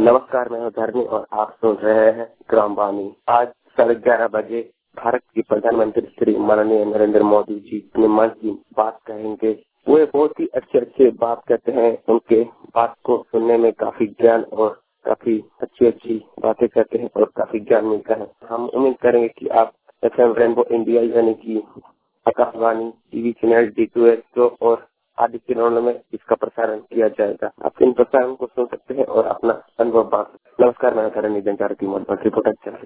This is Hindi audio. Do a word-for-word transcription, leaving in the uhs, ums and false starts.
नमस्कार, मैं हूं धर्मी और आप सुन रहे हैं ग्राम वाणी। आज साढ़े ग्यारह बजे भारत के प्रधानमंत्री श्री माननीय नरेंद्र मोदी जी अपने मन की बात कहेंगे। वो बहुत ही अच्छे अच्छे बात कहते हैं। उनके बात को सुनने में काफी ज्ञान और काफी अच्छी अच्छी बातें कहते हैं और काफी ज्ञान मिलता है। हम उम्मीद करेंगे कि आप एफ एम रेनबो इंडिया यानी कि Akashvani TV channel D two S और आदि चैनलों में इसका प्रसारण किया जाएगा। आप इन प्रसारण को सुन सकते हैं और अपना अनुभव बांट सकते हैं। नमस्कार, मैं करण रिपोर्टर।